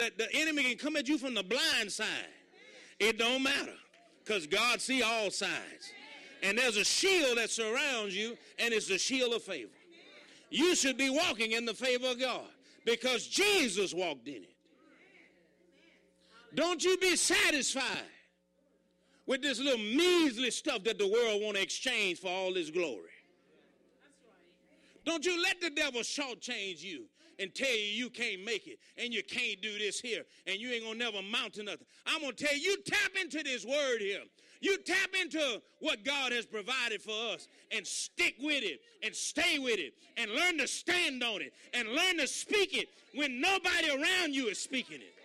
that the enemy can come at you from the blind side. It don't matter, because God see all sides. And there's a shield that surrounds you, and it's the shield of favor. You should be walking in the favor of God because Jesus walked in it. Don't you be satisfied with this little measly stuff that the world want to exchange for all this glory. Don't you let the devil shortchange you and tell you can't make it and you can't do this here and you ain't going to never amount to nothing. I'm going to tell you, tap into this word here. You tap into what God has provided for us and stick with it and stay with it and learn to stand on it and learn to speak it when nobody around you is speaking it.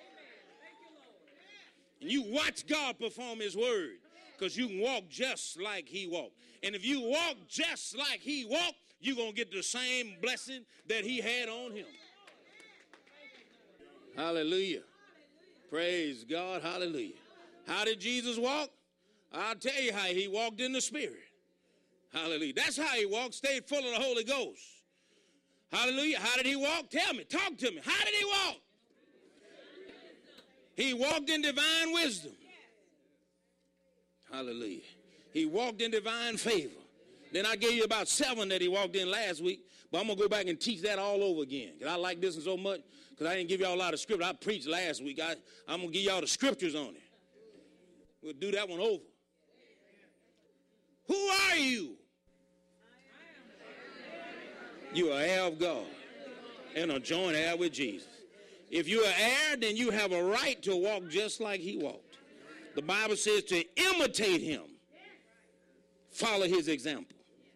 And you watch God perform his word because you can walk just like he walked. And if you walk just like he walked, you're going to get the same blessing that he had on him. Hallelujah. Praise God. Hallelujah. How did Jesus walk? I'll tell you how he walked in the Spirit. Hallelujah. That's how he walked. Stayed full of the Holy Ghost. Hallelujah. How did he walk? Tell me. Talk to me. How did he walk? He walked in divine wisdom. Hallelujah. He walked in divine favor. Then I gave you about 7 that he walked in last week, but I'm going to go back and teach that all over again because I like this one so much because I didn't give y'all a lot of scripture. I preached last week. I'm going to give y'all the scriptures on it. We'll do that one over. Who are you? You are heir of God and a joint heir with Jesus. If you're an heir, then you have a right to walk just like he walked. The Bible says to imitate him. Follow his example.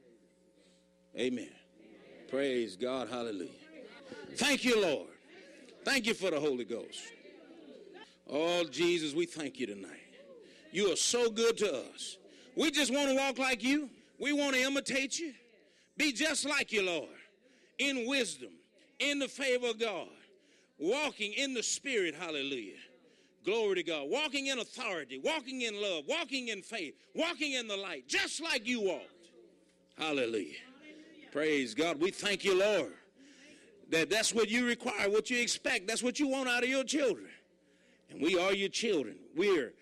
Amen. Praise God. Hallelujah. Thank you, Lord. Thank you for the Holy Ghost. Oh, Jesus, we thank you tonight. You are so good to us. We just want to walk like you. We want to imitate you. Be just like you, Lord. In wisdom, in the favor of God. Walking in the Spirit. Hallelujah. Glory to God. Walking in authority. Walking in love. Walking in faith. Walking in the light. Just like you walked. Hallelujah. Praise God. We thank you, Lord, that's what you require, what you expect. That's what you want out of your children. And we are your children. We're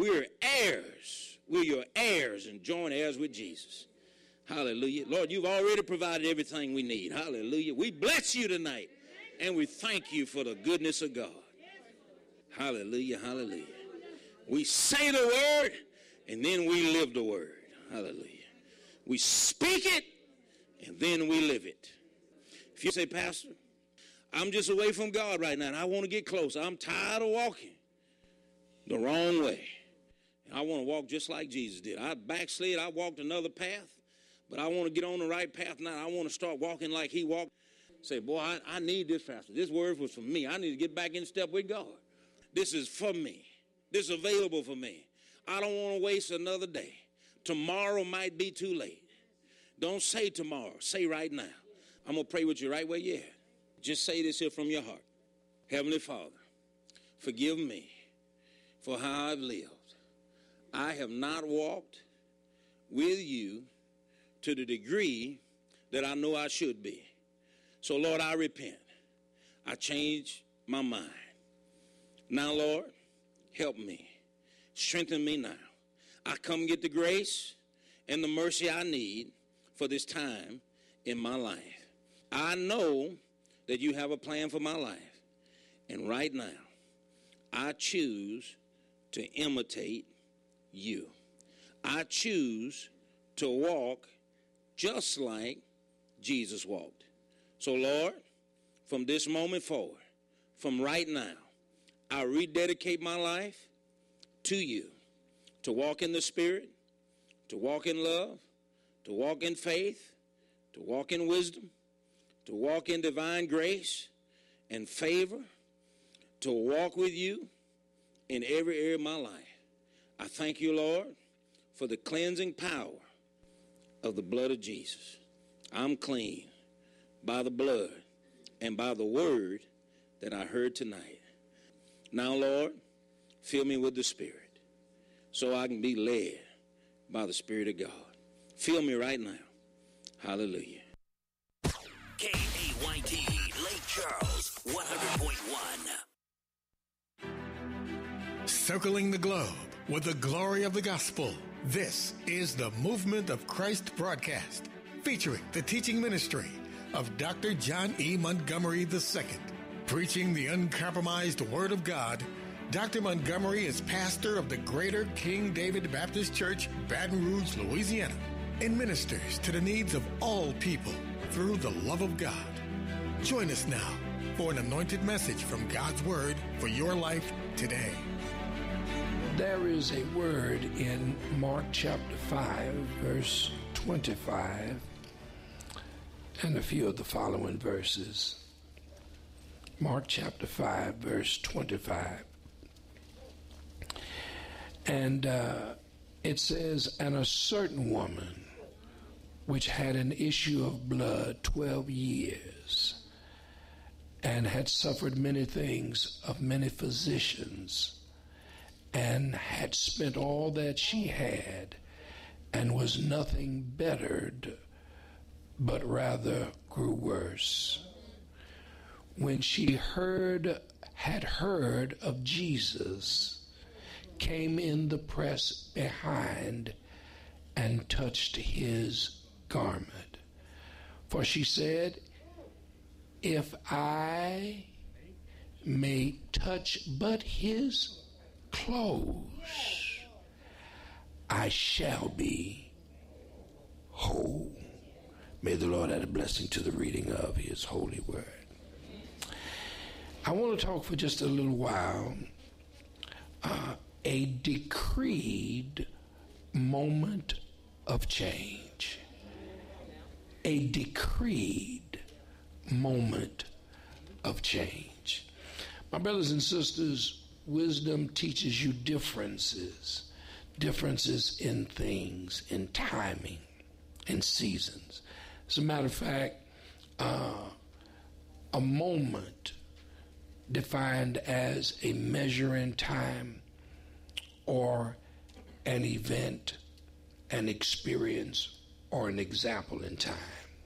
heirs. We're your heirs and joint heirs with Jesus. Hallelujah. Lord, you've already provided everything we need. Hallelujah. We bless you tonight. And we thank you for the goodness of God. Hallelujah. Hallelujah. We say the word and then we live the word. Hallelujah. We speak it and then we live it. If you say, Pastor, I'm just away from God right now and I want to get closer. I'm tired of walking the wrong way. And I want to walk just like Jesus did. I backslid. I walked another path, but I want to get on the right path now. I want to start walking like he walked. Say, boy, I need this, Pastor. This word was for me. I need to get back in step with God. This is for me. This is available for me. I don't want to waste another day. Tomorrow might be too late. Don't say tomorrow. Say right now. I'm going to pray with you right where you're at. Just say this here from your heart. Heavenly Father, forgive me for how I've lived. I have not walked with you to the degree that I know I should be. So, Lord, I repent. I change my mind. Now, Lord, help me. Strengthen me now. I come get the grace and the mercy I need for this time in my life. I know that you have a plan for my life. And right now, I choose to imitate you. I choose to walk just like Jesus walked. So, Lord, from this moment forward, from right now, I rededicate my life to you, to walk in the Spirit, to walk in love, to walk in faith, to walk in wisdom, to walk in divine grace and favor, to walk with you in every area of my life. I thank you, Lord, for the cleansing power of the blood of Jesus. I'm clean by the blood and by the word that I heard tonight. Now, Lord, fill me with the Spirit so I can be led by the Spirit of God. Fill me right now. Hallelujah. KAYT, Lake Charles, 100.1. circling the globe with the glory of the gospel. This is the Movement of Christ broadcast, featuring the teaching ministry of Dr. John E. Montgomery II. Preaching the uncompromised Word of God, Dr. Montgomery is pastor of the Greater King David Baptist Church, Baton Rouge, Louisiana, and ministers to the needs of all people through the love of God. Join us now for an anointed message from God's Word for your life today. There is a word in Mark chapter 5, verse 25, and a few of the following verses. Mark chapter 5, verse 25. And it says, "And a certain woman, which had an issue of blood 12 years, and had suffered many things of many physicians, and had spent all that she had, and was nothing bettered, but rather grew worse. When she had heard of Jesus, came in the press behind, and touched his garment. For she said, If I may touch but his clothes, I shall be whole." May the Lord add a blessing to the reading of his holy word. I want to talk for just a little while, a decreed moment of change. A decreed moment of change. My brothers and sisters, wisdom teaches you differences in things, in timing, in seasons. As a matter of fact, a moment defined as a measure in time or an event, an experience, or an example in time.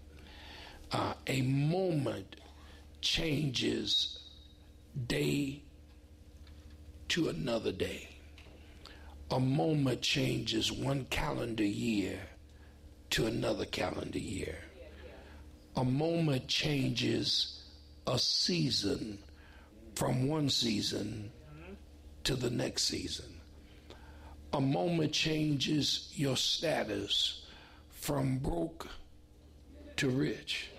A moment changes day to another day. A moment changes one calendar year to another calendar year. A moment changes a season from one season to the next season. A moment changes your status from broke to rich.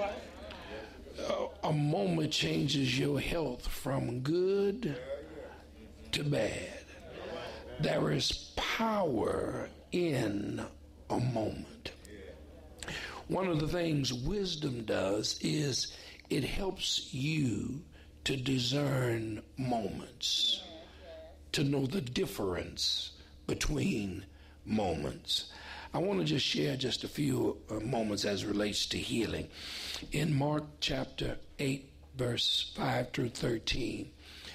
A moment changes your health from good to bad. There is power in a moment. One of the things wisdom does is it helps you to discern moments, to know the difference between moments. I want to just share just a few moments as it relates to healing. In Mark chapter 8, verse 5 through 13,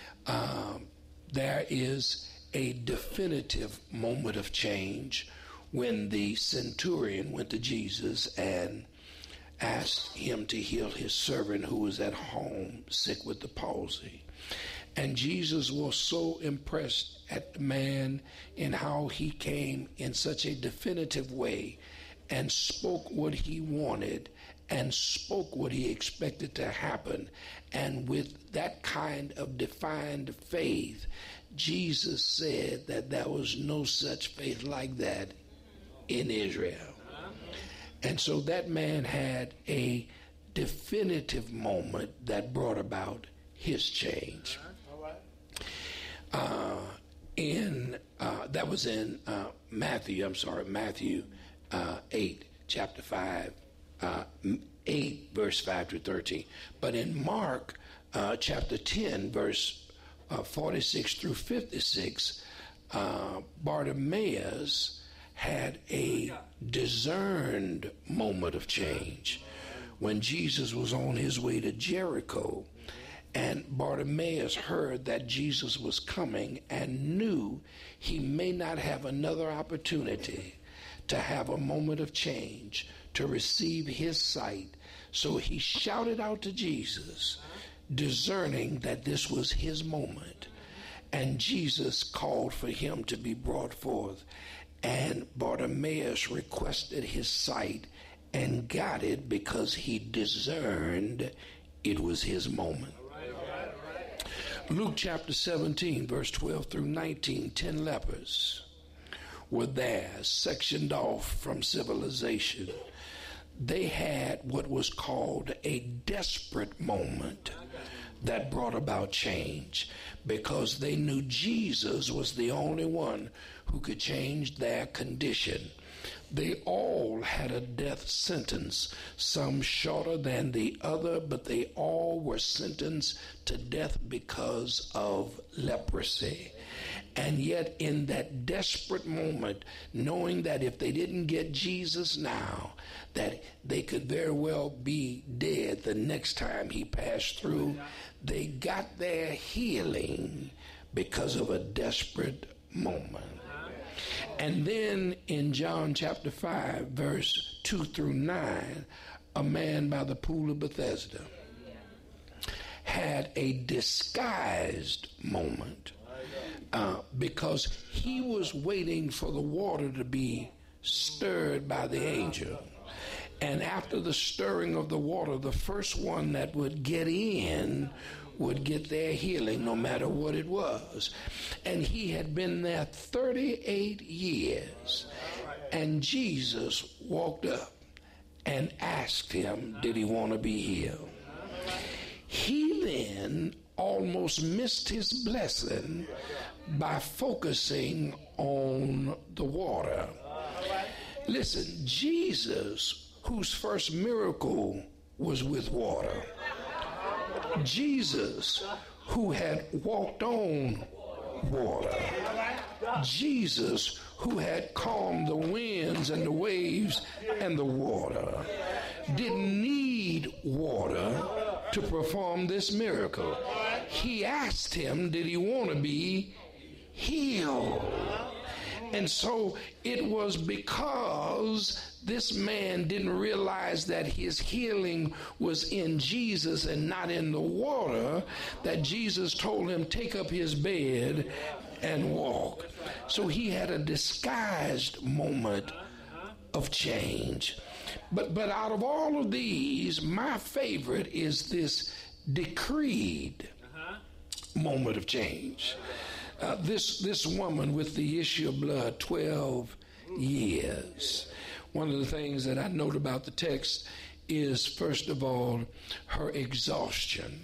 there is a definitive moment of change when the centurion went to Jesus and asked him to heal his servant who was at home sick with the palsy. And Jesus was so impressed at the man in how he came in such a definitive way and spoke what he wanted and spoke what he expected to happen. And with that kind of defined faith, Jesus said that there was no such faith like that in Israel. And so that man had a definitive moment that brought about his change. That was in Matthew 8, chapter 5, 8, verse 5 to 13. But in Mark chapter 10, verse 46 through 56, Bartimaeus had a discerned moment of change when Jesus was on his way to Jericho, and Bartimaeus heard that Jesus was coming and knew he may not have another opportunity to have a moment of change, to receive his sight. So he shouted out to Jesus, discerning that this was his moment. And Jesus called for him to be brought forth. And Bartimaeus requested his sight and got it because he discerned it was his moment. Luke chapter 17, verse 12 through 19, 10 lepers were there, sectioned off from civilization. They had what was called a desperate moment that brought about change, because they knew Jesus was the only one who could change their condition. They all had a death sentence, some shorter than the other, but they all were sentenced to death because of leprosy. And yet in that desperate moment, knowing that if they didn't get Jesus now, that they could very well be dead the next time he passed through, they got their healing because of a desperate moment. And then in John chapter 5, verse 2 through 9, a man by the pool of Bethesda had a disguised moment because he was waiting for the water to be stirred by the angel. And after the stirring of the water, the first one that would get in would get their healing no matter what it was. And he had been there 38 years. And Jesus walked up and asked him, did he want to be healed? He then almost missed his blessing by focusing on the water. Listen, Jesus, whose first miracle was with water, Jesus, who had walked on water, Jesus, who had calmed the winds and the waves and the water, didn't need water to perform this miracle. He asked him, did he want to be healed? And so it was because this man didn't realize that his healing was in Jesus and not in the water that Jesus told him, take up his bed and walk. So he had a disguised moment of change. But out of all of these, my favorite is this decreed moment of change. This woman with the issue of blood, 12 years. One of the things that I note about the text is, first of all, her exhaustion.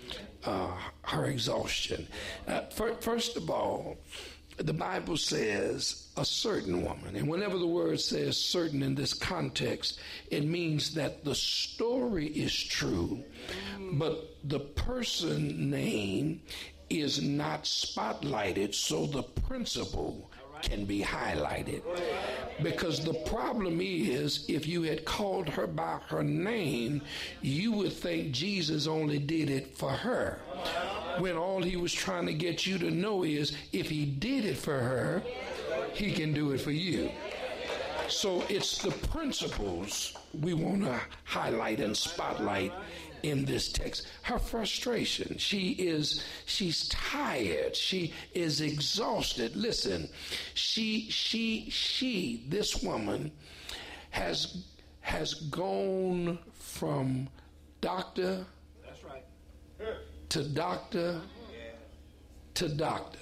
First of all, the Bible says a certain woman. And whenever the word says certain in this context, it means that the story is true, but the person name is not spotlighted, so the principle can be highlighted. Because the problem is, if you had called her by her name, you would think Jesus only did it for her, when all he was trying to get you to know is, if he did it for her, he can do it for you. So it's the principles we want to highlight and spotlight in this text. Her frustration, she's tired, she is exhausted. Listen, this woman has gone from doctor to doctor to doctor.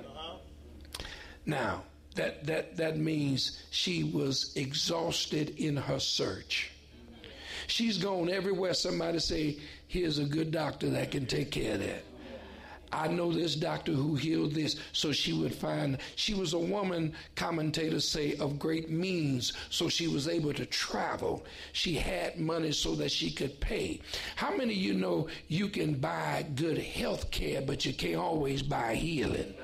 Now, that means she was exhausted in her search. She's gone everywhere somebody say, here's a good doctor that can take care of that. I know this doctor who healed this. So she would find, she was a woman, commentators say, of great means, so she was able to travel. She had money so that she could pay. How many of you know you can buy good health care, but you can't always buy healing?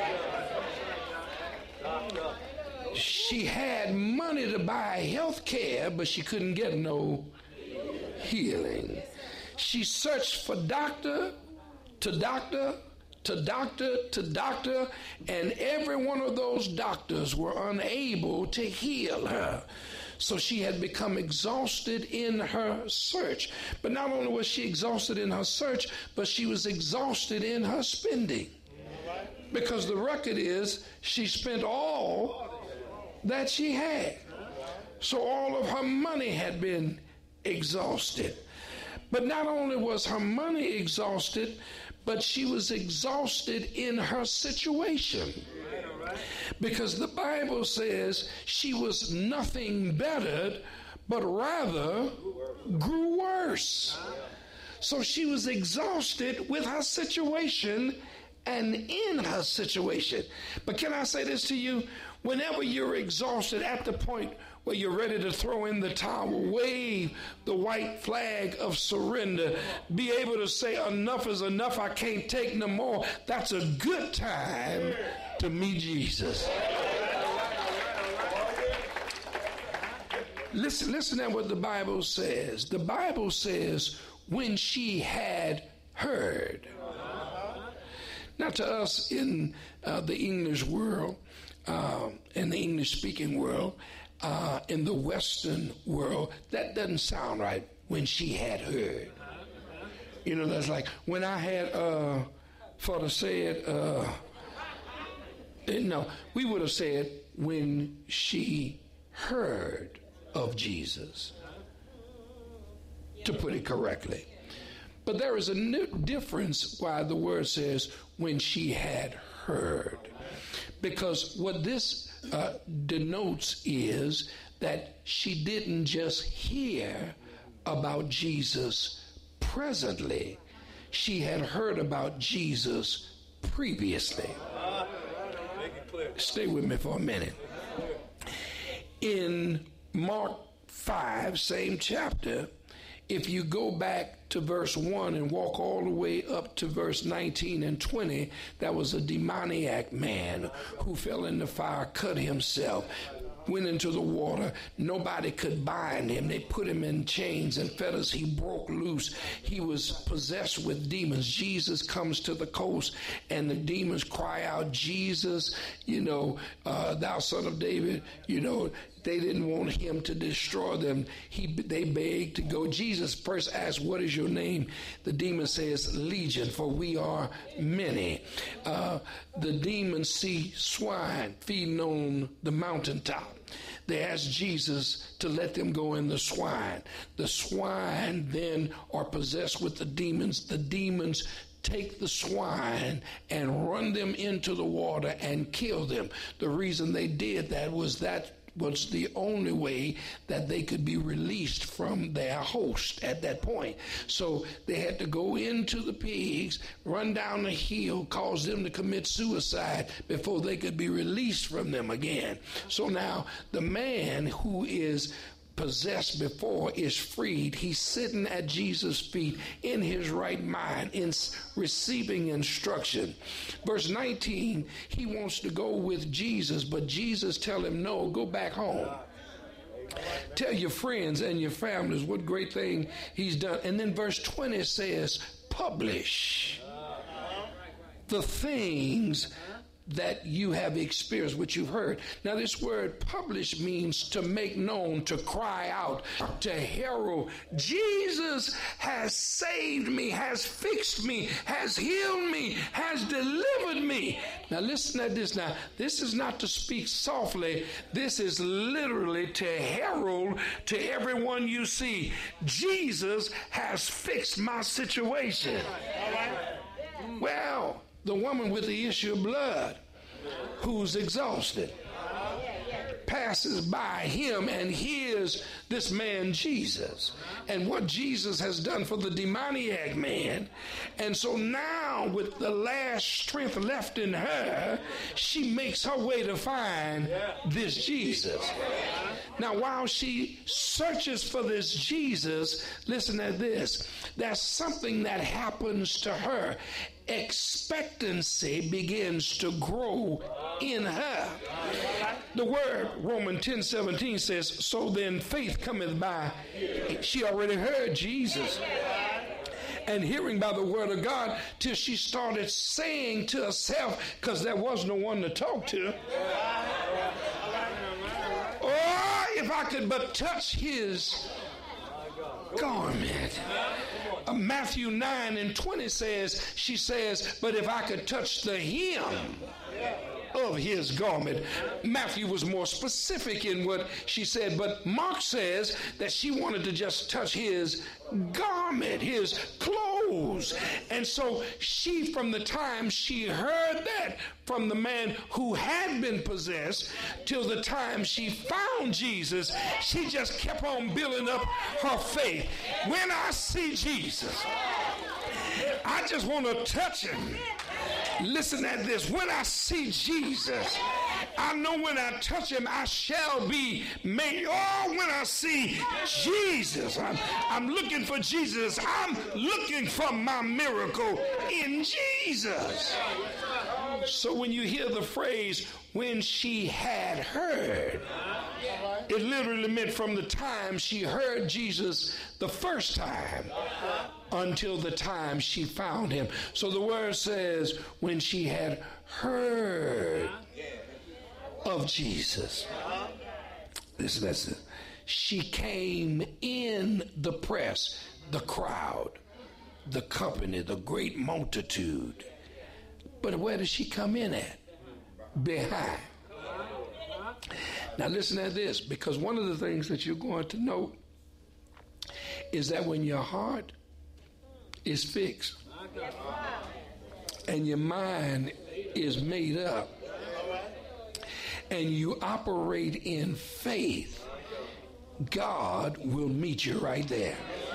She had money to buy health care, but she couldn't get no healing. She searched for doctor to doctor to doctor to doctor, and every one of those doctors were unable to heal her. So she had become exhausted in her search. But not only was she exhausted in her search, but she was exhausted in her spending. Because the record is she spent all that she had. So all of her money had been exhausted. But not only was her money exhausted, but she was exhausted in her situation. Because the Bible says she was nothing bettered, but rather grew worse. So she was exhausted with her situation and in her situation. But can I say this to you? Whenever you're exhausted at the point where you're ready to throw in the towel, wave the white flag of surrender, be able to say enough is enough, I can't take no more, that's a good time to meet Jesus. Listen to what the Bible says. The Bible says, when she had heard. Now to us in the English world, in the English-speaking world, in the Western world, that doesn't sound right, when she had heard. You know, that's like, when I had, for to say it, no, we would have said, when she heard of Jesus, to put it correctly. But there is a difference why the word says, when she had heard. Because what this denotes is that she didn't just hear about Jesus presently. She had heard about Jesus previously. Stay with me for a minute. In Mark 5, same chapter, if you go back to verse 1 and walk all the way up to verse 19 and 20, that was a demoniac man who fell in the fire, cut himself, went into the water. Nobody could bind him. They put him in chains and fetters. He broke loose. He was possessed with demons. Jesus comes to the coast, and the demons cry out, Jesus, thou son of David, they didn't want him to destroy them. They begged to go. Jesus first asked, what is your name? The demon says, Legion, for we are many. The demons see swine feeding on the mountaintop. They asked Jesus to let them go in the swine. The swine then are possessed with the demons. The demons take the swine and run them into the water and kill them. The reason they did that was the only way that they could be released from their host at that point. So they had to go into the pigs, run down the hill, cause them to commit suicide before they could be released from them again. So now the man who is possessed before is freed. He's sitting at Jesus' feet in his right mind, in receiving instruction. Verse 19, he wants to go with Jesus, but Jesus tell him, no, go back home. Tell your friends and your families what great thing he's done. And then verse 20 says, publish the things that you have experienced, which you've heard. Now this word publish means to make known, to cry out, to herald. Jesus has saved me, has fixed me, has healed me, has delivered me. Now listen to this now. This is not to speak softly. This is literally to herald to everyone you see. Jesus has fixed my situation. Well, the woman with the issue of blood, who's exhausted, passes by him and hears this man Jesus and what Jesus has done for the demoniac man. And so now, with the last strength left in her, she makes her way to find this Jesus. Now, while she searches for this Jesus, listen to this. There's something that happens to her. Expectancy begins to grow in her. The word Romans 10:17 says, so then faith cometh by. She already heard Jesus. And hearing by the word of God, till she started saying to herself, because there was no one to talk to, oh, if I could but touch his garment. Matthew 9:20 says, she says, but if I could touch the hem of his garment. Matthew was more specific in what she said, but Mark says that she wanted to just touch his garment, his clothes. And so she, from the time she heard that from the man who had been possessed till the time she found Jesus, she just kept on building up her faith. When I see Jesus, I just want to touch him. Listen at this. When I see Jesus, I know when I touch him, I shall be made. Oh, when I see Jesus, I'm looking for Jesus. I'm looking for my miracle in Jesus. So when you hear the phrase, when she had heard, it literally meant from the time she heard Jesus the first time until the time she found him. So the word says, when she had heard of Jesus. Listen. She came in the press, the crowd, the company, the great multitude. But where does she come in at? Behind. Now listen at this, because one of the things that you're going to know is that when your heart is fixed and your mind is made up and you operate in faith, God will meet you right there.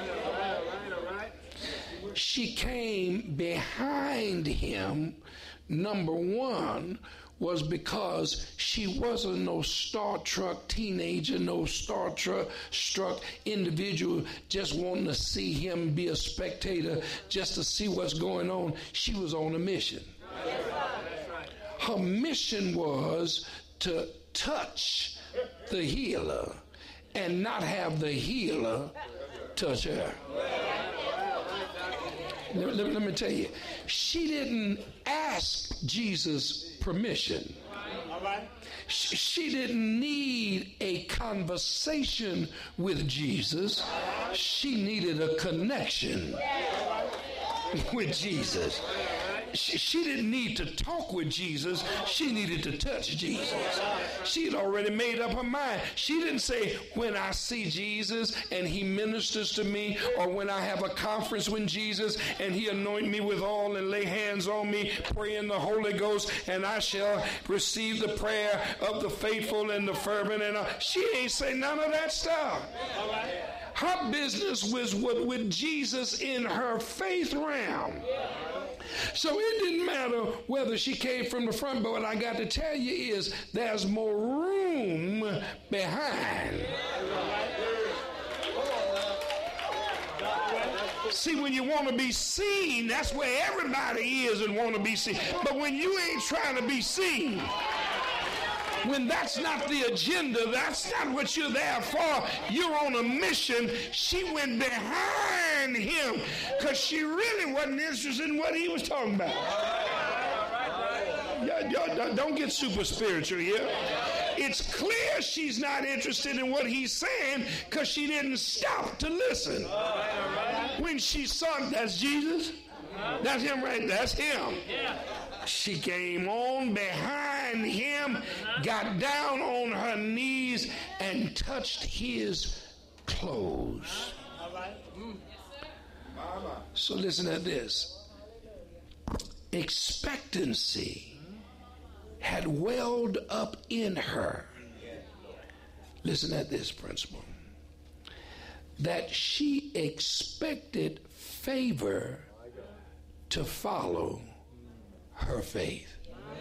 She came behind him. Number one was because she wasn't no star-struck teenager, no star-struck individual just wanting to see him be a spectator, just to see what's going on. She was on a mission. Her mission was to touch the healer and not have the healer touch her. Let me tell you, she didn't ask Jesus permission. She didn't need a conversation with Jesus. She needed a connection with Jesus. She didn't need to talk with Jesus. She needed to touch Jesus. She had already made up her mind. She didn't say, when I see Jesus and he ministers to me, or when I have a conference with Jesus and he anoint me with oil and lay hands on me, pray in the Holy Ghost, and I shall receive the prayer of the faithful and the fervent. And she ain't say none of that stuff. Her business was with Jesus in her faith realm. So it didn't matter whether she came from the front, but what I got to tell you is there's more room behind. See, when you want to be seen, that's where everybody is and want to be seen. But when you ain't trying to be seen, when that's not the agenda, that's not what you're there for, you're on a mission. She went behind him because she really wasn't interested in what he was talking about. Don't get super spiritual here. It's clear she's not interested in what he's saying because she didn't stop to listen. When she saw him, that's Jesus. That's him right there. That's him. She came on behind him, got down on her knees, and touched his clothes. So listen at this. Expectancy had welled up in her. Listen at this principle. That she expected favor to follow her faith.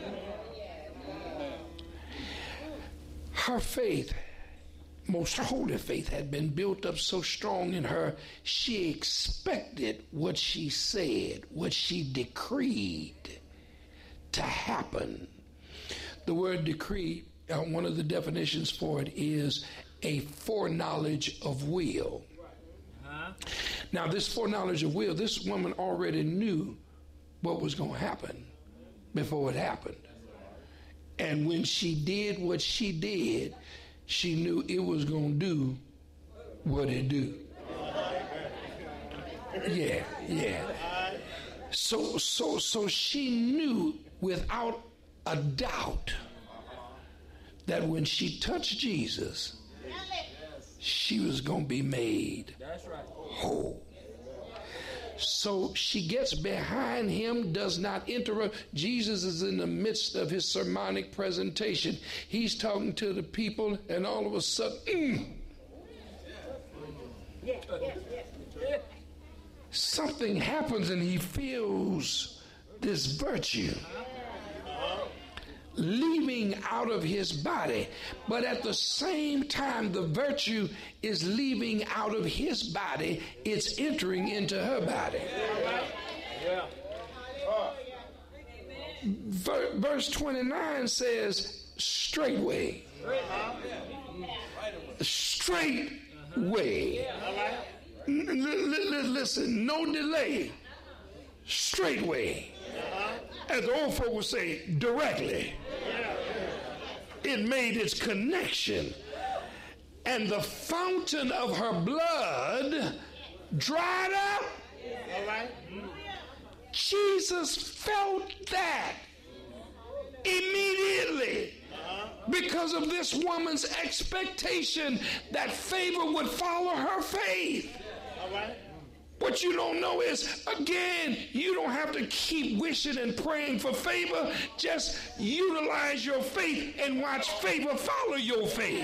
Her faith, most holy faith, had been built up so strong in her, she expected what she said, what she decreed to happen. The word decree, one of the definitions for it is a foreknowledge of will. Now, this foreknowledge of will, this woman already knew what was going to happen before it happened. And when she did what she did, she knew it was going to do what it do. Yeah. So she knew without a doubt that when she touched Jesus, she was going to be made whole. So she gets behind him, does not interrupt. Jesus is in the midst of his sermonic presentation. He's talking to the people, and all of a sudden, something happens, and he feels this virtue leaving out of his body. But at the same time the virtue is leaving out of his body, it's entering into her body. Verse 29 says, straightway. Listen, no delay. Straightway. As the old folk would say, directly. It made its connection. And the fountain of her blood dried up. Jesus felt that immediately because of this woman's expectation that favor would follow her faith. What you don't know is, again, you don't have to keep wishing and praying for favor. Just utilize your faith and watch favor follow your faith.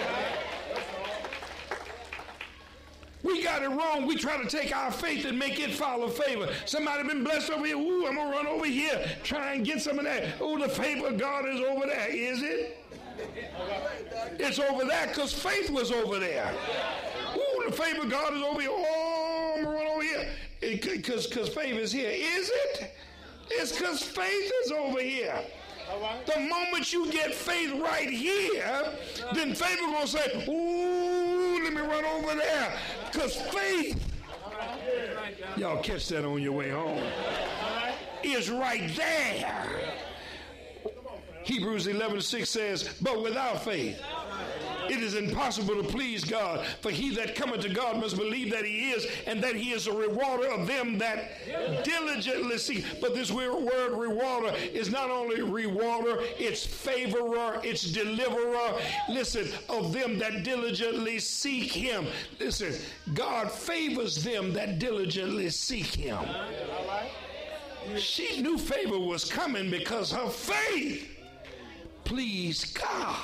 We got it wrong. We try to take our faith and make it follow favor. Somebody been blessed over here. Ooh, I'm going to run over here. Try and get some of that. Ooh, the favor of God is over there. Is it? It's over there because faith was over there. Ooh, the favor of God is over here. Oh, I'm going to run over here. Because faith is here. Is it? It's because faith is over here. The moment you get faith right here, then favor going to say, ooh, let me run over there. Because faith, y'all catch that on your way home, is right there. Hebrews 11:6 says, but without faith, it is impossible to please God. For he that cometh to God must believe that he is, and that he is a rewarder of them that diligently seek. But this word rewarder is not only rewarder, it's favorer, it's deliverer. Listen, of them that diligently seek him. Listen, God favors them that diligently seek him. She knew favor was coming because her faith pleased God.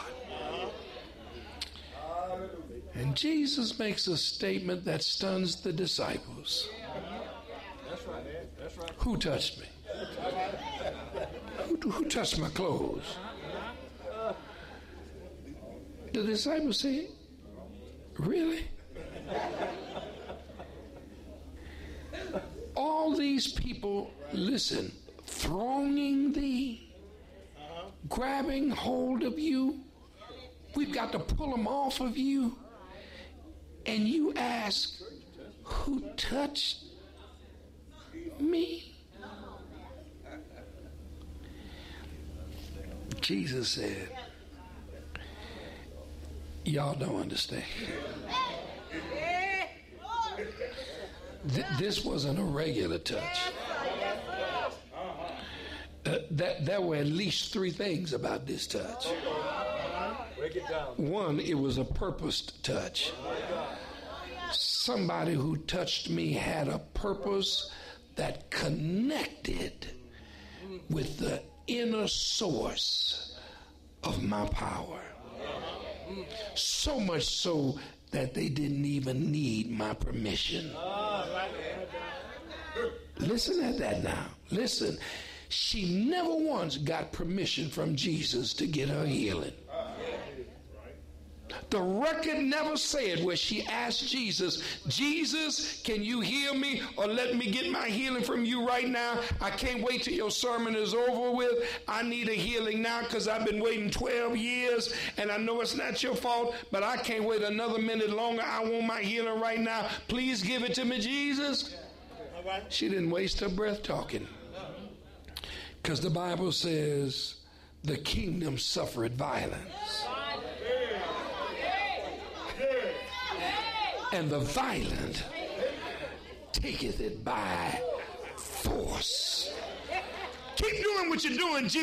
And Jesus makes a statement that stuns the disciples. That's right. Who touched me? Who touched my clothes? The disciples say, really? All these people, listen, thronging thee, grabbing hold of you. We've got to pull them off of you. And you ask, who touched me? Jesus said, y'all don't understand. This wasn't a regular touch. There were at least three things about this touch. One, it was a purposed touch. Somebody who touched me had a purpose that connected with the inner source of my power. So much so that they didn't even need my permission. Listen at that now. Listen. She never once got permission from Jesus to get her healing. The record never said where she asked Jesus, Jesus, can you heal me or let me get my healing from you right now? I can't wait till your sermon is over with. I need a healing now because I've been waiting 12 years and I know it's not your fault, but I can't wait another minute longer. I want my healing right now. Please give it to me, Jesus. She didn't waste her breath talking. Because the Bible says the kingdom suffered violence. And the violent taketh it by force. Keep doing what you're doing, Jesus.